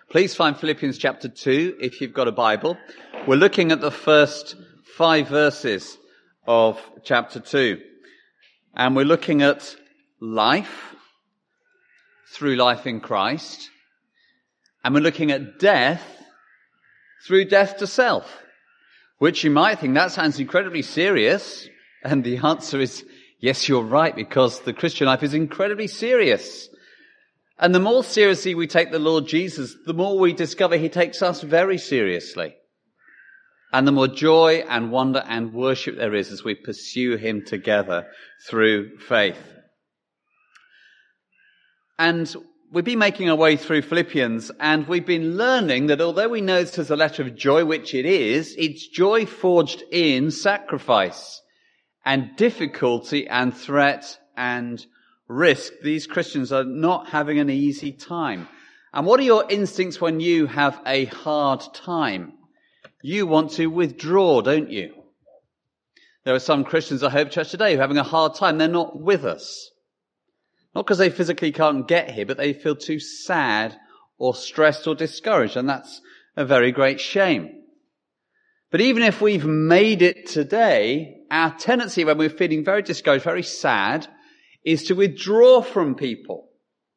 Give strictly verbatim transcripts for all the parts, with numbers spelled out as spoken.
Please find Philippians chapter two if you've got a Bible. We're looking at the first five verses of chapter two. And we're looking at life through life in Christ. And we're looking at death through death to self. Which you might think, that sounds incredibly serious. And the answer is, yes, you're right, because the Christian life is incredibly serious. And the more seriously we take the Lord Jesus, the more we discover he takes us very seriously. And the more joy and wonder and worship there is as we pursue him together through faith. And we've been making our way through Philippians, and we've been learning that although we know this is a letter of joy, which it is, it's joy forged in sacrifice and difficulty and threat and risk. These Christians are not having an easy time. And what are your instincts when you have a hard time? You want to withdraw, don't you? There are some Christians at Hope Church today who are having a hard time. They're not with us. Not because they physically can't get here, but they feel too sad or stressed or discouraged. And that's a very great shame. But even if we've made it today, our tendency when we're feeling very discouraged, very sad, is to withdraw from people.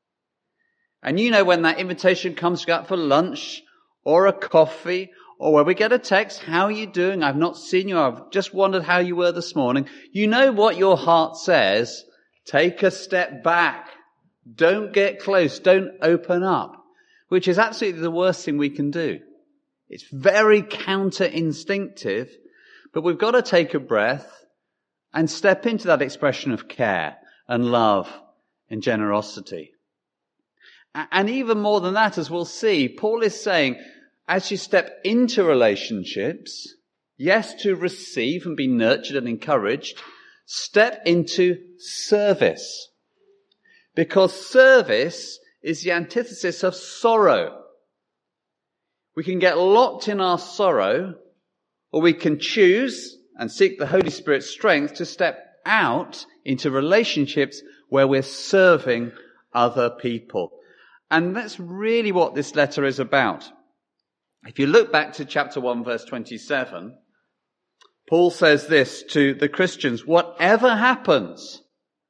And you know when that invitation comes to go out for lunch or a coffee or where we get a text, how are you doing? I've not seen you. I've just wondered how you were this morning. You know what your heart says. Take a step back. Don't get close. Don't open up. Which is absolutely the worst thing we can do. It's very counter-instinctive, but we've got to take a breath and step into that expression of care and love and generosity. And even more than that, as we'll see, Paul is saying, as you step into relationships, yes, to receive and be nurtured and encouraged, step into service. Because service is the antithesis of sorrow. We can get locked in our sorrow, or we can choose and seek the Holy Spirit's strength to step out into relationships where we're serving other people. And that's really what this letter is about. If you look back to chapter one, verse twenty-seven, Paul says this to the Christians, whatever happens,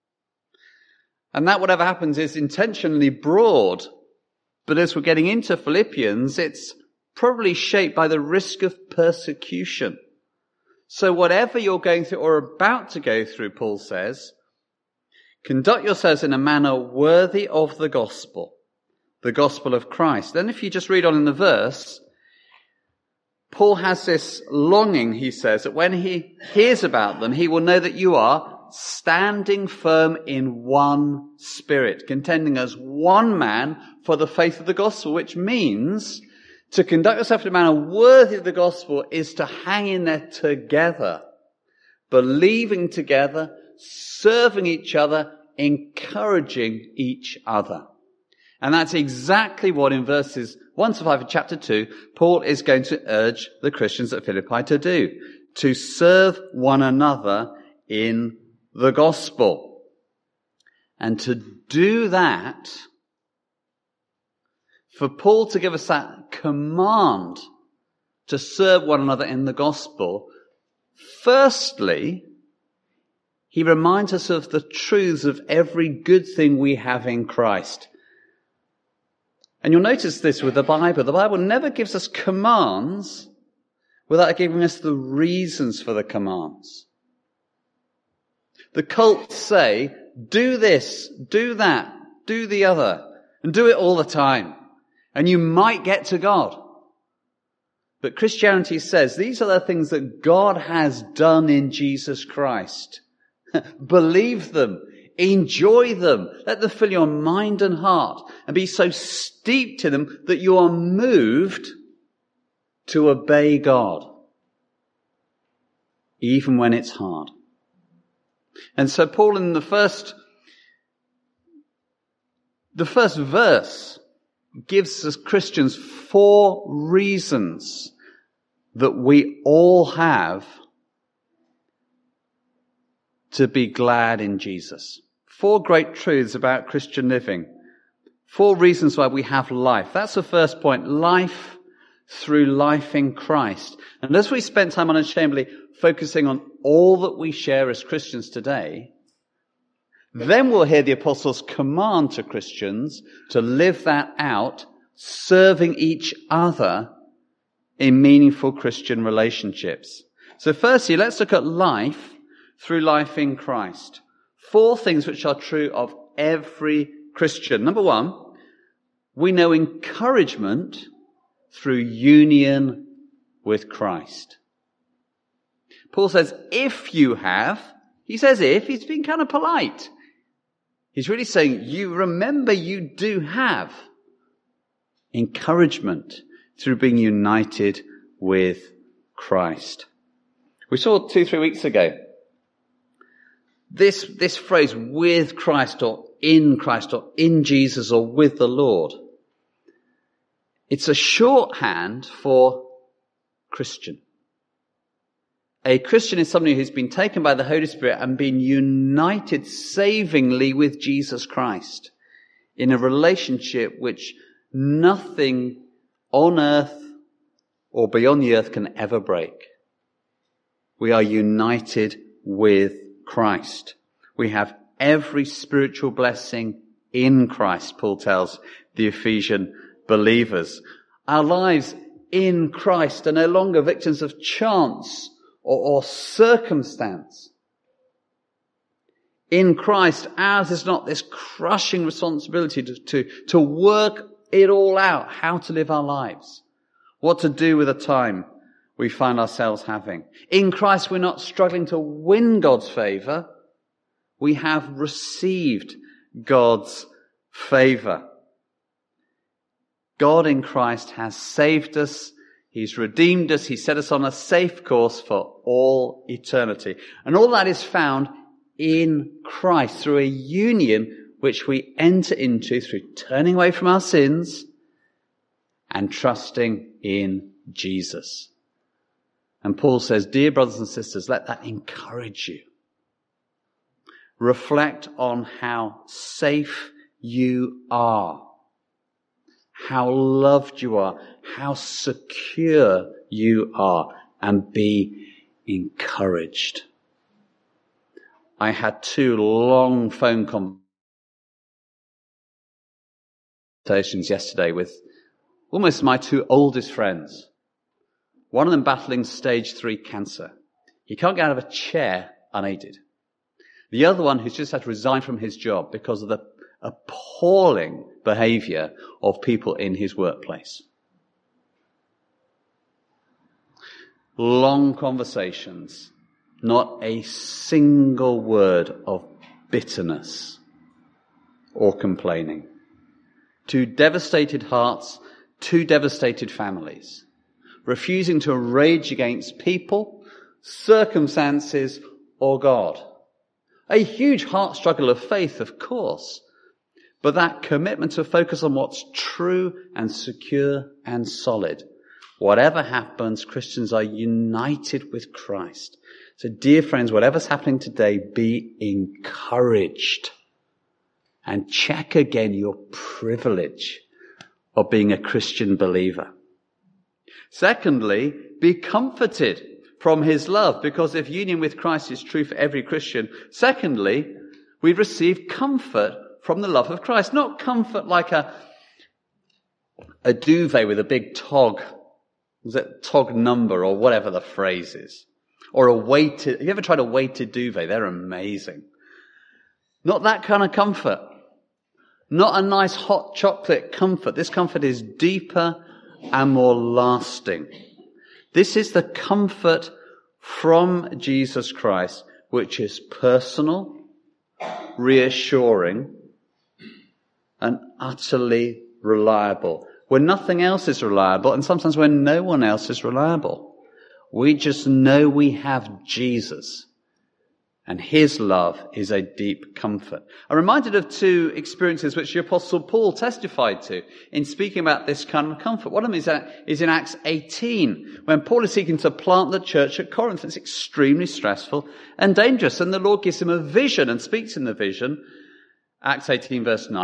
and that whatever happens is intentionally broad, but as we're getting into Philippians, it's probably shaped by the risk of persecution. So whatever you're going through or about to go through, Paul says, conduct yourselves in a manner worthy of the gospel, the gospel of Christ. Then if you just read on in the verse, Paul has this longing, he says, that when he hears about them, he will know that you are standing firm in one spirit, contending as one man for the faith of the gospel, which means to conduct yourself in a manner worthy of the gospel is to hang in there together, believing together, serving each other, encouraging each other. And that's exactly what in verses one to five of chapter two, Paul is going to urge the Christians at Philippi to do, to serve one another in the gospel. And to do that, for Paul to give us that command to serve one another in the gospel, firstly, he reminds us of the truths of every good thing we have in Christ. And you'll notice this with the Bible. The Bible never gives us commands without giving us the reasons for the commands. The cults say, do this, do that, do the other, and do it all the time. And you might get to God. But Christianity says these are the things that God has done in Jesus Christ. Believe them. Enjoy them. Let them fill your mind and heart and be so steeped in them that you are moved to obey God, even when it's hard. And so Paul in the first, the first verse gives us Christians four reasons that we all have to be glad in Jesus. Four great truths about Christian living. Four reasons why we have life. That's the first point. Life through life in Christ. And as we spent time unashamedly focusing on all that we share as Christians today, then we'll hear the apostles' command to Christians to live that out, serving each other in meaningful Christian relationships. So firstly, let's look at life through life in Christ. Four things which are true of every Christian. Number one, we know encouragement through union with Christ. Paul says, if you have, he says if, he's being kind of polite. He's really saying, you remember you do have encouragement through being united with Christ. We saw two, three weeks ago, this, this phrase, with Christ or in Christ or in Jesus or with the Lord. It's a shorthand for Christian. A Christian is somebody who's been taken by the Holy Spirit and been united savingly with Jesus Christ in a relationship which nothing on earth or beyond the earth can ever break. We are united with Christ. We have every spiritual blessing in Christ, Paul tells the Ephesian believers. Our lives in Christ are no longer victims of chance or, or circumstance. In Christ, ours is not this crushing responsibility to, to, to work it all out, how to live our lives, what to do with the time we find ourselves having. In Christ, we're not struggling to win God's favor. We have received God's favor. God in Christ has saved us. He's redeemed us. He set us on a safe course for all eternity. And all that is found in Christ through a union which we enter into through turning away from our sins and trusting in Jesus. And Paul says, dear brothers and sisters, let that encourage you. Reflect on how safe you are, how loved you are, how secure you are, and be encouraged. I had two long phone conversations yesterday with almost my two oldest friends. One of them battling stage three cancer. He can't get out of a chair unaided. The other one who's just had to resign from his job because of the appalling behavior of people in his workplace. Long conversations, not a single word of bitterness or complaining. Two devastated hearts, two devastated families, refusing to rage against people, circumstances, or God. A huge heart struggle of faith, of course, but that commitment to focus on what's true and secure and solid. Whatever happens, Christians are united with Christ. So dear friends, whatever's happening today, be encouraged and check again your privilege of being a Christian believer. Secondly, be comforted from his love, because if union with Christ is true for every Christian, secondly, we receive comfort from the love of Christ. Not comfort like a, a duvet with a big tog, was it tog number or whatever the phrase is, or a weighted, have you ever tried a weighted duvet? They're amazing. Not that kind of comfort. Not a nice hot chocolate comfort. This comfort is deeper and more lasting. This is the comfort from Jesus Christ, which is personal, reassuring, and utterly reliable. When nothing else is reliable, and sometimes when no one else is reliable, we just know we have Jesus. And his love is a deep comfort. I'm reminded of two experiences which the Apostle Paul testified to in speaking about this kind of comfort. One of them is, uh, is in Acts eighteen, when Paul is seeking to plant the church at Corinth. It's extremely stressful and dangerous. And the Lord gives him a vision and speaks in the vision. Acts eighteen verse nine.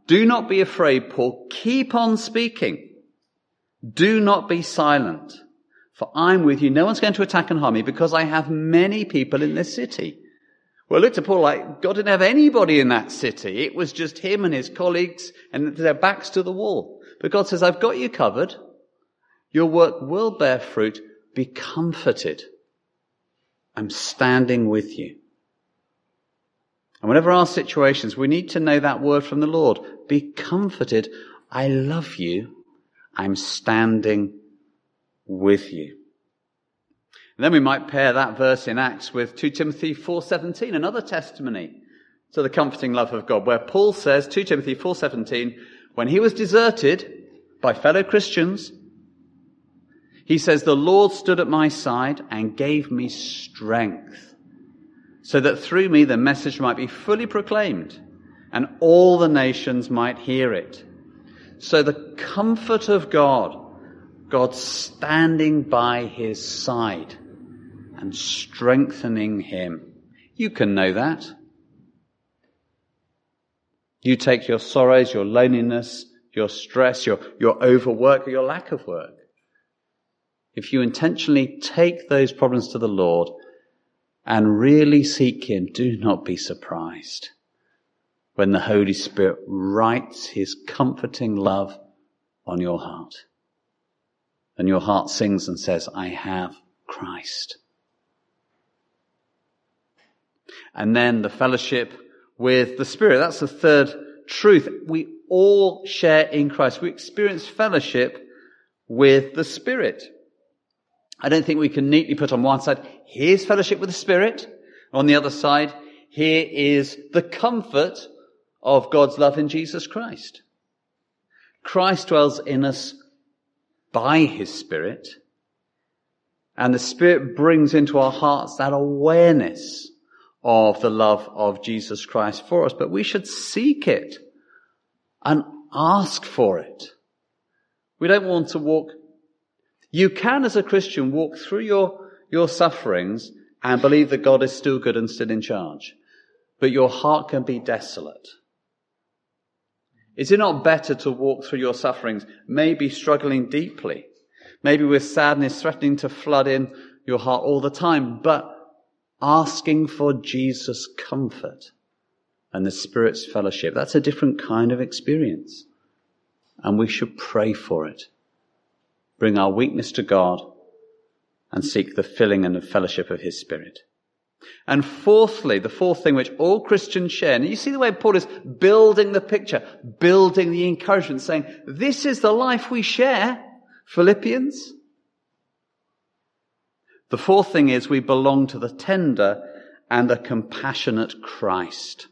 Do not be afraid, Paul. Keep on speaking. Do not be silent. For I'm with you. No one's going to attack and harm me because I have many people in this city. Well, look to Paul like God didn't have anybody in that city. It was just him and his colleagues and their backs to the wall. But God says, I've got you covered. Your work will bear fruit. Be comforted. I'm standing with you. And whenever our situations, we need to know that word from the Lord. Be comforted. I love you. I'm standing with you. And then we might pair that verse in Acts with Second Timothy four seventeen, another testimony to the comforting love of God, where Paul says, Second Timothy four seventeen, when he was deserted by fellow Christians, he says, the Lord stood at my side and gave me strength, so that through me the message might be fully proclaimed and all the nations might hear it. So the comfort of God, God standing by his side and strengthening him. You can know that. You take your sorrows, your loneliness, your stress, your, your overwork, or your lack of work. If you intentionally take those problems to the Lord and really seek him, do not be surprised when the Holy Spirit writes his comforting love on your heart. And your heart sings and says, I have Christ. And then the fellowship with the Spirit. That's the third truth. We all share in Christ. We experience fellowship with the Spirit. I don't think we can neatly put on one side, here's fellowship with the Spirit. On the other side, here is the comfort of God's love in Jesus Christ. Christ dwells in us by his Spirit, and the Spirit brings into our hearts that awareness of the love of Jesus Christ for us. But we should seek it and ask for it. We don't want to walk. You can, as a Christian, walk through your, your sufferings and believe that God is still good and still in charge. But your heart can be desolate. Is it not better to walk through your sufferings, maybe struggling deeply, maybe with sadness threatening to flood in your heart all the time, but asking for Jesus' comfort and the Spirit's fellowship? That's a different kind of experience. And we should pray for it. Bring our weakness to God and seek the filling and the fellowship of his Spirit. And fourthly, the fourth thing which all Christians share, and you see the way Paul is building the picture, building the encouragement, saying, this is the life we share, Philippians. The fourth thing is we belong to the tender and the compassionate Christ.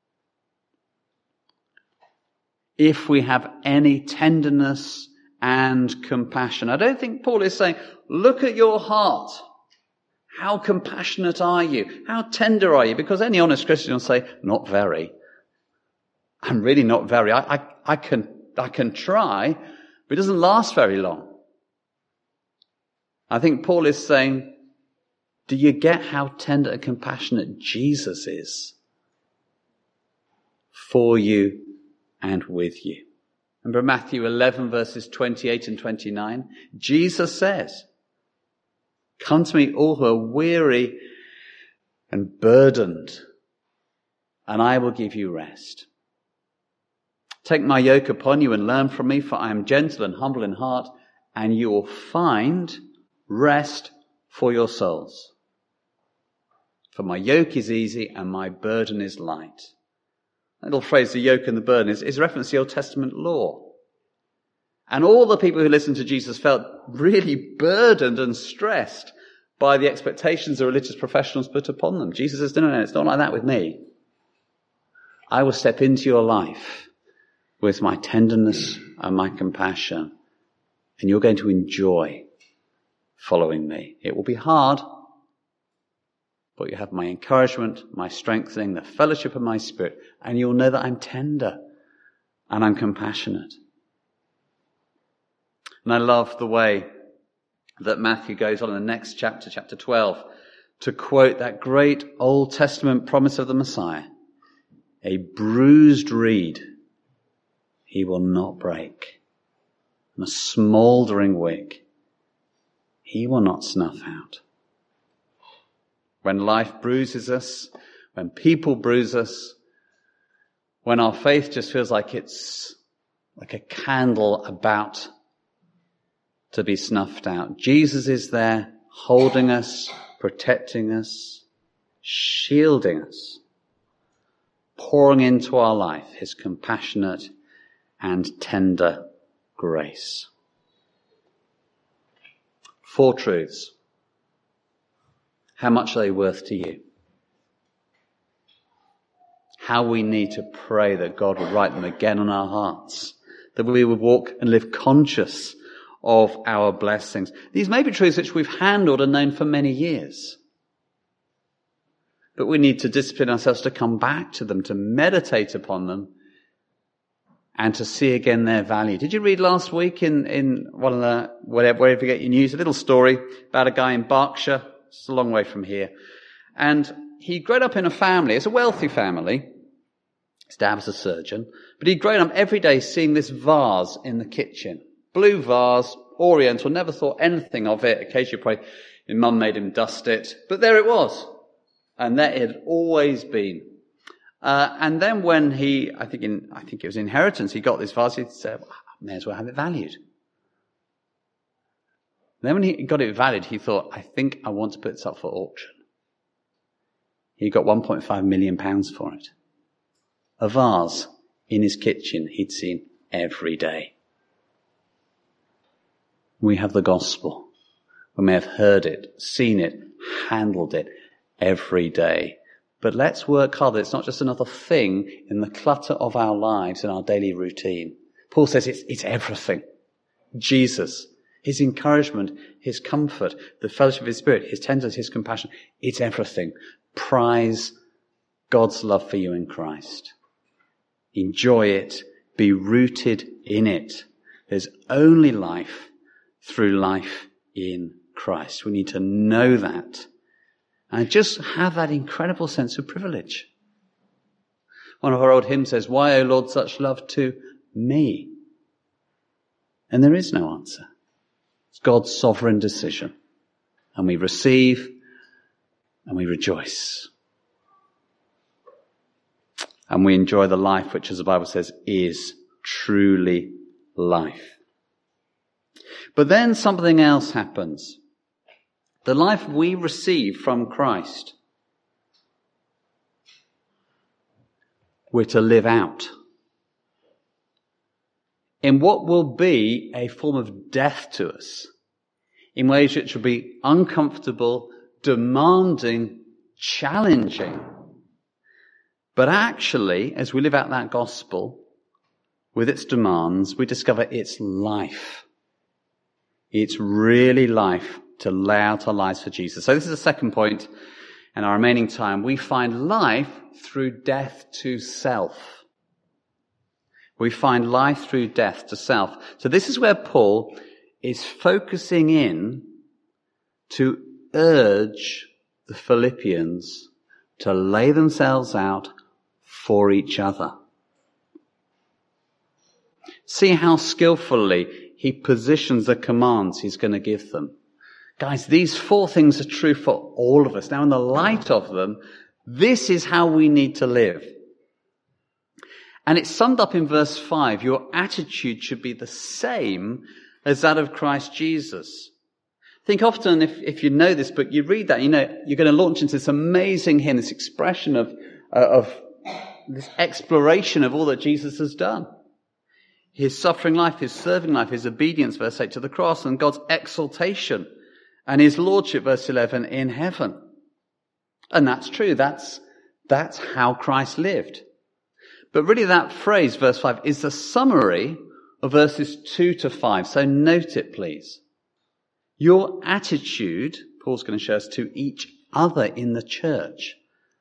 If we have any tenderness and compassion, I don't think Paul is saying, look at your heart. How compassionate are you? How tender are you? Because any honest Christian will say, not very. I'm really not very. I, I, I can, I can try, but it doesn't last very long. I think Paul is saying, do you get how tender and compassionate Jesus is for you and with you? Remember Matthew eleven verses twenty-eight and twenty-nine? Jesus says, come to me all who are weary and burdened, and I will give you rest. Take my yoke upon you and learn from me, for I am gentle and humble in heart, and you will find rest for your souls. For my yoke is easy and my burden is light. That little phrase, the yoke and the burden, is, is reference to the Old Testament law. And all the people who listened to Jesus felt really burdened and stressed by the expectations the religious professionals put upon them. Jesus says, no, no, no, it's not like that with me. I will step into your life with my tenderness and my compassion, and you're going to enjoy following me. It will be hard, but you have my encouragement, my strengthening, the fellowship of my Spirit, and you'll know that I'm tender and I'm compassionate. And I love the way that Matthew goes on in the next chapter, chapter twelve, to quote that great Old Testament promise of the Messiah. A bruised reed he will not break. And a smouldering wick, he will not snuff out. When life bruises us, when people bruise us, when our faith just feels like it's like a candle about to be snuffed out, Jesus is there holding us, protecting us, shielding us, pouring into our life his compassionate and tender grace. Four truths. How much are they worth to you? How we need to pray that God would write them again on our hearts, that we would walk and live conscious of our blessings. These may be truths which we've handled and known for many years. But we need to discipline ourselves to come back to them, to meditate upon them, and to see again their value. Did you read last week in, in one of the, wherever, wherever you get your news, a little story about a guy in Berkshire? It's a long way from here. And he'd grown up in a family, it's a wealthy family. His dad was a surgeon. But he'd grown up every day seeing this vase in the kitchen. Blue vase, oriental, never thought anything of it. Occasionally probably his mum made him dust it. But there it was. And there it had always been. Uh, and then when he, I think in, I think it was inheritance, he got this vase, he said, well, I may as well have it valued. Then when he got it valued, he thought, I think I want to put this up for auction. He got one point five million pounds for it. A vase in his kitchen he'd seen every day. We have the gospel. We may have heard it, seen it, handled it every day. But let's work hard. It's not just another thing in the clutter of our lives and our daily routine. Paul says it's, it's everything. Jesus, his encouragement, his comfort, the fellowship of his Spirit, his tenderness, his compassion. It's everything. Prize God's love for you in Christ. Enjoy it. Be rooted in it. There's only life through life in Christ. We need to know that and just have that incredible sense of privilege. One of our old hymns says, why, O Lord, such love to me? And there is no answer. It's God's sovereign decision. And we receive and we rejoice. And we enjoy the life which, as the Bible says, is truly life. But then something else happens. The life we receive from Christ, we're to live out in what will be a form of death to us, in ways which will be uncomfortable, demanding, challenging. But actually, as we live out that gospel with its demands, we discover it's life. It's really life to lay out our lives for Jesus. So this is the second point in our remaining time. We find life through death to self. We find life through death to self. So this is where Paul is focusing in to urge the Philippians to lay themselves out for each other. See how skillfully he positions the commands he's going to give them. Guys, these four things are true for all of us. Now, in the light of them, this is how we need to live. And it's summed up in verse five. Your attitude should be the same as that of Christ Jesus. Think often, if, if you know this, but you read that, you know, you're going to launch into this amazing hymn, this expression of, uh, of this exploration of all that Jesus has done. His suffering life, his serving life, his obedience, verse eight, to the cross, and God's exaltation, and his lordship, verse eleven, in heaven. And that's true. That's, that's how Christ lived. But really that phrase, verse five, is the summary of verses two to five. So note it, please. Your attitude, Paul's going to show us, to each other in the church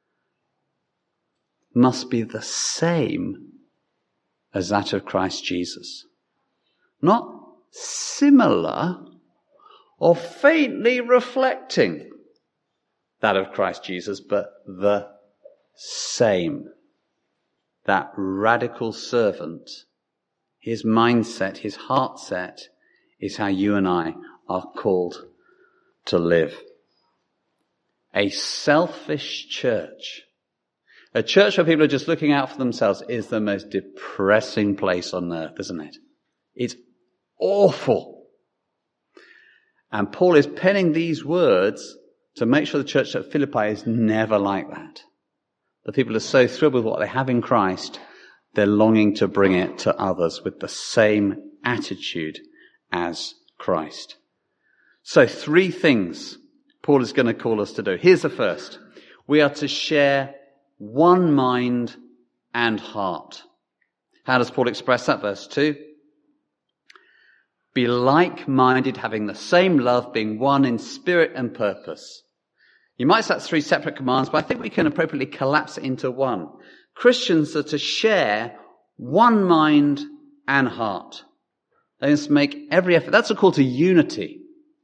must be the same as that of Christ Jesus. Not similar or faintly reflecting that of Christ Jesus, but the same. That radical servant his mindset, his heart set is how you and I are called to live. A selfish church, a church where people are just looking out for themselves, is the most depressing place on earth, isn't it? It's awful. And Paul is penning these words to make sure the church at Philippi is never like that. The people are so thrilled with what they have in Christ, they're longing to bring it to others with the same attitude as Christ. So three things Paul is going to call us to do. Here's the first. We are to share one mind and heart. How does Paul express that? Verse two. Be like-minded, having the same love, being one in spirit and purpose. You might say that's three separate commands, but I think we can appropriately collapse it into one. Christians are to share one mind and heart. They must make every effort. That's a call to unity.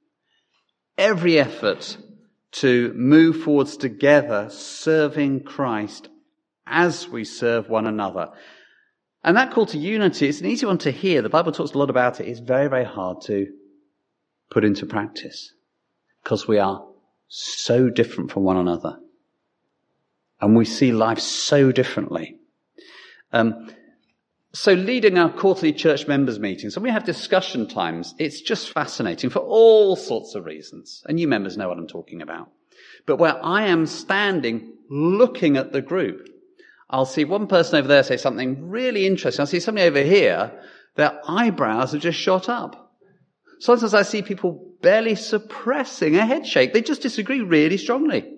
Every effort to move forwards together, serving Christ as we serve one another. And that call to unity, it's an easy one to hear. The Bible talks a lot about it. It's very, very hard to put into practice because we are so different from one another. And we see life so differently. Um, so leading our quarterly church members meetings, when we have discussion times, it's just fascinating for all sorts of reasons. And you members know what I'm talking about. But where I am standing looking at the group, I'll see one person over there say something really interesting. I'll see somebody over here, their eyebrows have just shot up. Sometimes I see people barely suppressing a head shake. They just disagree really strongly.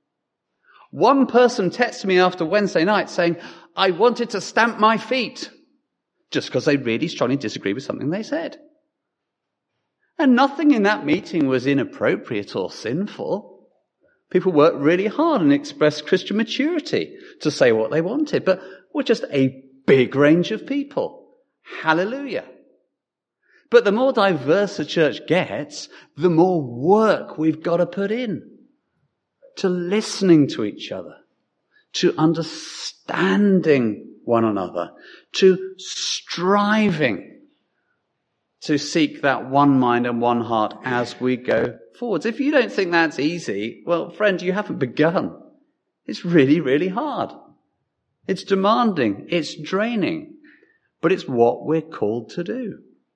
One person texted me after Wednesday night saying, I wanted to stamp my feet just because they really strongly disagree with something they said. And nothing in that meeting was inappropriate or sinful. People worked really hard and expressed Christian maturity to say what they wanted. But we're just a big range of people. Hallelujah. But the more diverse a church gets, the more work we've got to put in to listening to each other, to understanding one another, to striving to seek that one mind and one heart as we go forwards. If you don't think that's easy, well, friend, you haven't begun. It's really, really hard. It's demanding. It's draining. But it's what we're called to do.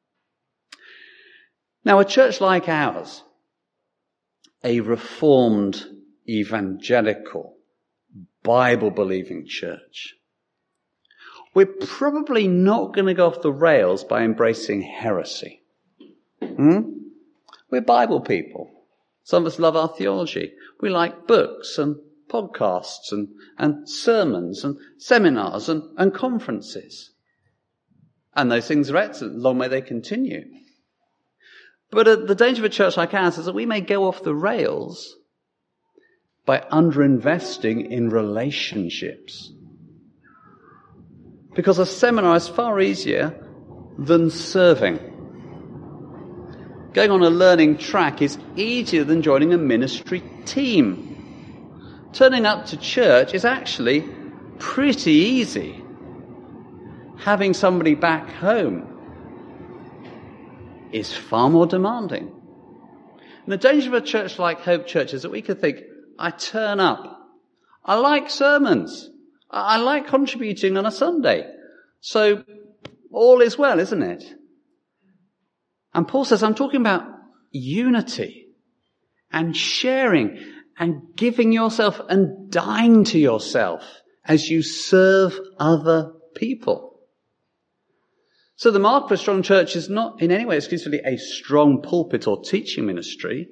Now, a church like ours, a reformed, evangelical, Bible-believing church, we're probably not going to go off the rails by embracing heresy. Hmm? We're Bible people. Some of us love our theology. We like books and podcasts and, and sermons and seminars and, and conferences. And those things are excellent. Long may they continue. But uh, the danger of a church like ours is that we may go off the rails by underinvesting in relationships. Because a seminar is far easier than serving. Going on a learning track is easier than joining a ministry team. Turning up to church is actually pretty easy. Having somebody back home is far more demanding. And the danger of a church like Hope Church is that we could think, I turn up. I like sermons. I like contributing on a Sunday. So all is well, isn't it? And Paul says, I'm talking about unity and sharing and giving yourself and dying to yourself as you serve other people. So the mark for a strong church is not in any way exclusively a strong pulpit or teaching ministry.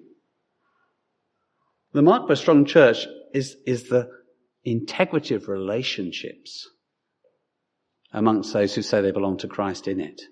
The mark for a strong church is, is the integrity of relationships amongst those who say they belong to Christ in it.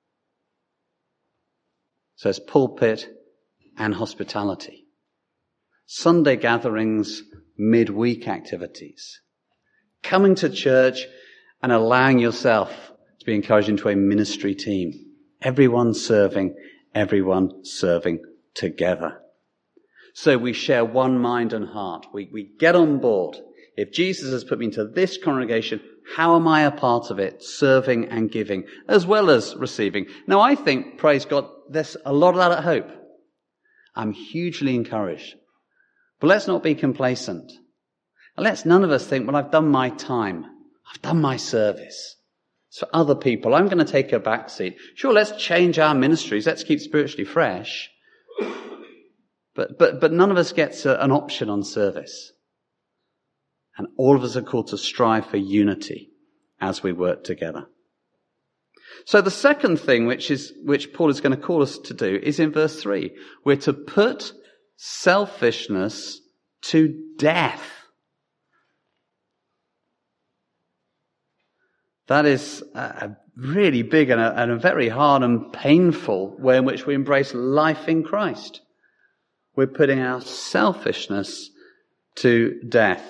So it's pulpit and hospitality. Sunday gatherings, midweek activities. Coming to church and allowing yourself to be encouraged into a ministry team. Everyone serving, everyone serving together. So we share one mind and heart. We, we get on board. If Jesus has put me into this congregation, How am I a part of it? Serving and giving, as well as receiving. Now, I think, praise God, there's a lot of that at Hope. I'm hugely encouraged. But let's not be complacent. And let's none of us think, well, I've done my time. I've done my service. It's for other people. I'm going to take a back seat. Sure, let's change our ministries. Let's keep spiritually fresh. But, but, but none of us gets a, an option on service. And all of us are called to strive for unity as we work together. So the second thing which is, which Paul is going to call us to do is in verse three. We're to put selfishness to death. That is a really big and a, and a very hard and painful way in which we embrace life in Christ. We're putting our selfishness to death.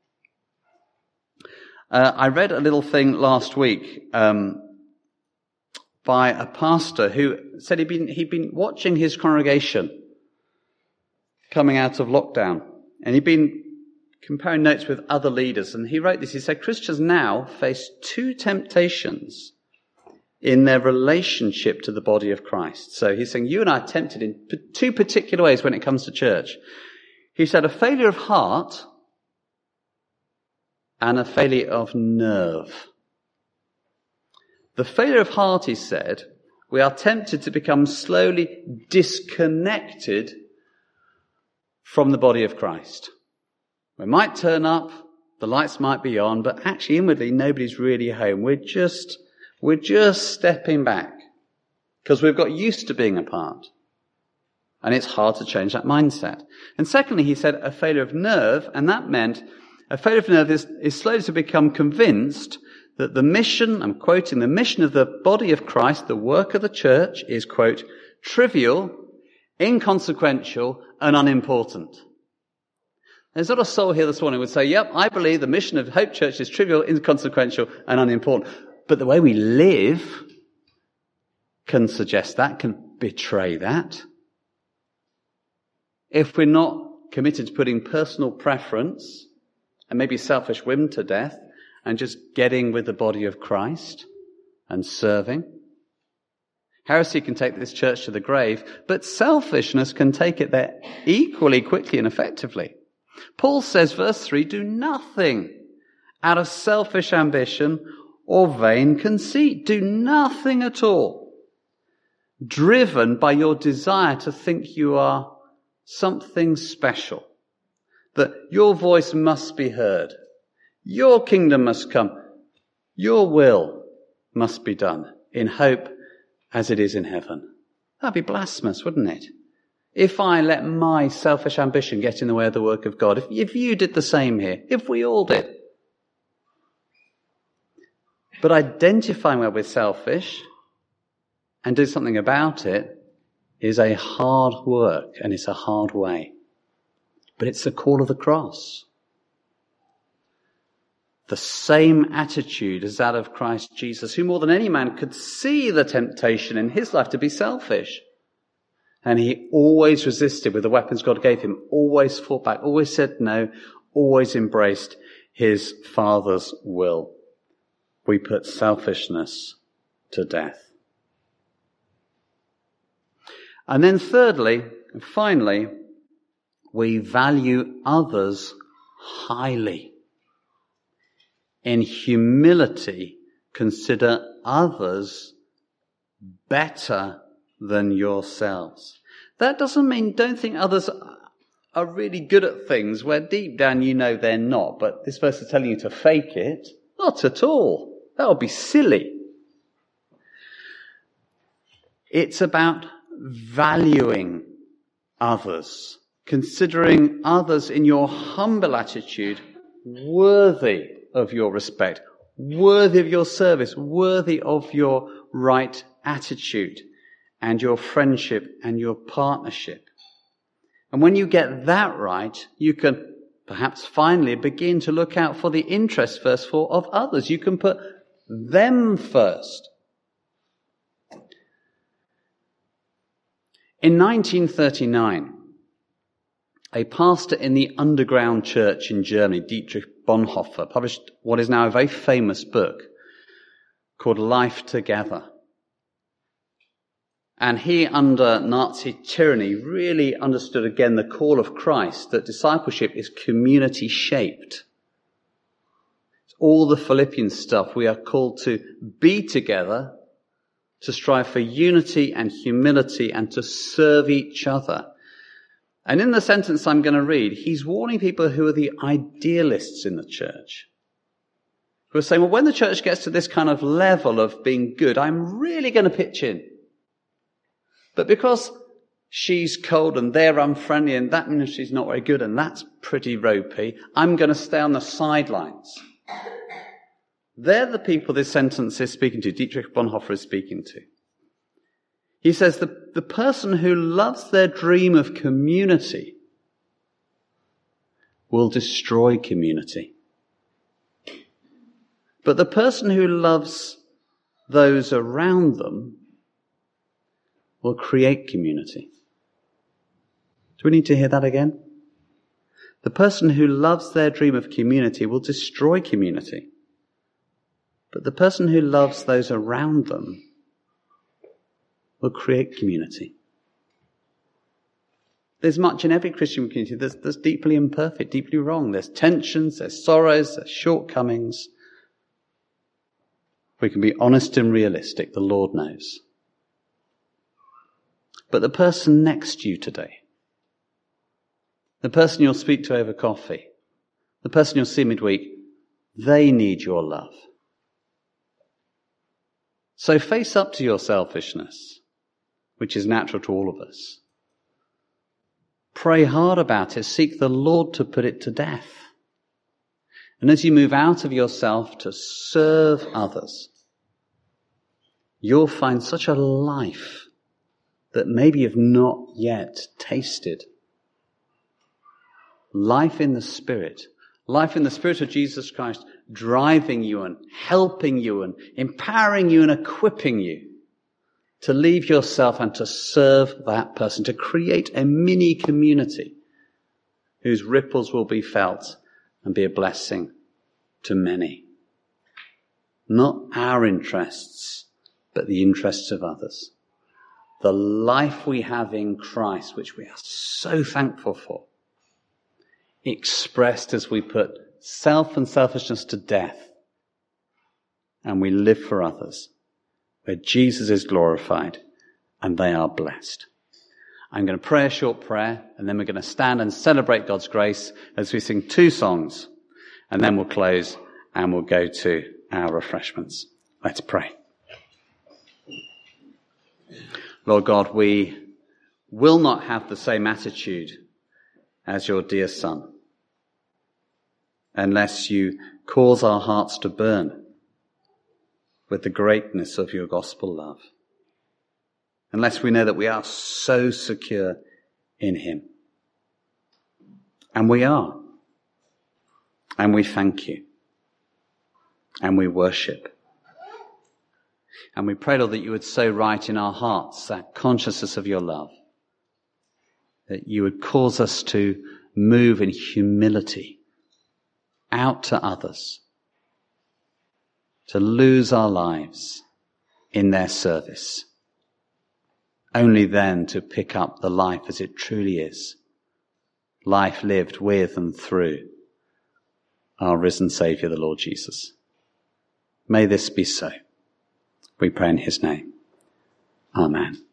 Uh, I read a little thing last week um, by a pastor who said he'd been, he'd been watching his congregation coming out of lockdown. And he'd been comparing notes with other leaders. And he wrote this. He said, Christians now face two temptations in their relationship to the body of Christ. So he's saying, you and I are tempted in two particular ways when it comes to church. He said, a failure of heart and a failure of nerve. The failure of heart, he said, we are tempted to become slowly disconnected from the body of Christ. We might turn up, the lights might be on, but actually inwardly nobody's really home. We're just, we're just stepping back because we've got used to being apart. And it's hard to change that mindset. And secondly, he said a failure of nerve, and that meant a failure of nerve is, is slowly to become convinced that the mission, I'm quoting, the mission of the body of Christ, the work of the church is, quote, trivial, inconsequential, and unimportant. There's not a soul here this morning who would say, yep, I believe the mission of Hope Church is trivial, inconsequential, and unimportant. But the way we live can suggest that, can betray that. If we're not committed to putting personal preference and maybe selfish whim to death and just getting with the body of Christ and serving. Heresy can take this church to the grave, but selfishness can take it there equally quickly and effectively. Paul says, verse three, do nothing out of selfish ambition or vain conceit. Do nothing at all, driven by your desire to think you are something special, that your voice must be heard, your kingdom must come, your will must be done in hope as it is in heaven. That'd be blasphemous, wouldn't it? If I let my selfish ambition get in the way of the work of God, if, if you did the same here, if we all did. But identifying where we're selfish and do something about it is a hard work and it's a hard way. But it's the call of the cross. The same attitude as that of Christ Jesus, who more than any man could see the temptation in his life to be selfish. And he always resisted with the weapons God gave him, always fought back, always said no, always embraced his Father's will. We put selfishness to death. And then thirdly, and finally, we value others highly. In humility, consider others better than yourselves. That doesn't mean don't think others are really good at things where deep down you know they're not, but this verse is telling you to fake it. Not at all. That would be silly. It's about valuing others, considering others in your humble attitude worthy of your respect, worthy of your service, worthy of your right attitude and your friendship and your partnership. And when you get that right, you can perhaps finally begin to look out for the interests, verse four, of others. You can put them first. In nineteen thirty-nine, a pastor in the underground church in Germany, Dietrich Bonhoeffer published what is now a very famous book called Life Together. And he, under Nazi tyranny, really understood again the call of Christ, that discipleship is community shaped. All the Philippian stuff, we are called to be together, to strive for unity and humility and to serve each other. And in the sentence I'm going to read, he's warning people who are the idealists in the church, who are saying, well, when the church gets to this kind of level of being good, I'm really going to pitch in. But because she's cold and they're unfriendly and that ministry's not very good and that's pretty ropey, I'm going to stay on the sidelines. They're the people this sentence is speaking to, Dietrich Bonhoeffer is speaking to. He says the, the person who loves their dream of community will destroy community. But the person who loves those around them will create community. Do we need to hear that again? The person who loves their dream of community will destroy community. But the person who loves those around them will create community. There's much in every Christian community that's, that's deeply imperfect, deeply wrong. There's tensions, there's sorrows, there's shortcomings. If we can be honest and realistic, the Lord knows. But the person next to you today, the person you'll speak to over coffee, the person you'll see midweek, they need your love. So face up to your selfishness, which is natural to all of us. Pray hard about it. Seek the Lord to put it to death. And as you move out of yourself to serve others, you'll find such a life that maybe you've not yet tasted. Life in the Spirit. Life in the Spirit of Jesus Christ, driving you and helping you and empowering you and equipping you to leave yourself and to serve that person, to create a mini community whose ripples will be felt and be a blessing to many. Not our interests, but the interests of others. The life we have in Christ, which we are so thankful for, expressed as we put self and selfishness to death and we live for others, where Jesus is glorified and they are blessed. I'm going to pray a short prayer and then we're going to stand and celebrate God's grace as we sing two songs, and then we'll close and we'll go to our refreshments. Let's pray. Lord God, we will not have the same attitude as your dear Son unless you cause our hearts to burn with the greatness of your gospel love. Unless we know that we are so secure in him. And we are. And we thank you. And we worship. And we pray, Lord, that you would so write in our hearts that consciousness of your love. That you would cause us to move in humility out to others, to lose our lives in their service, only then to pick up the life as it truly is, life lived with and through our risen Saviour, the Lord Jesus. May this be so. We pray in his name. Amen.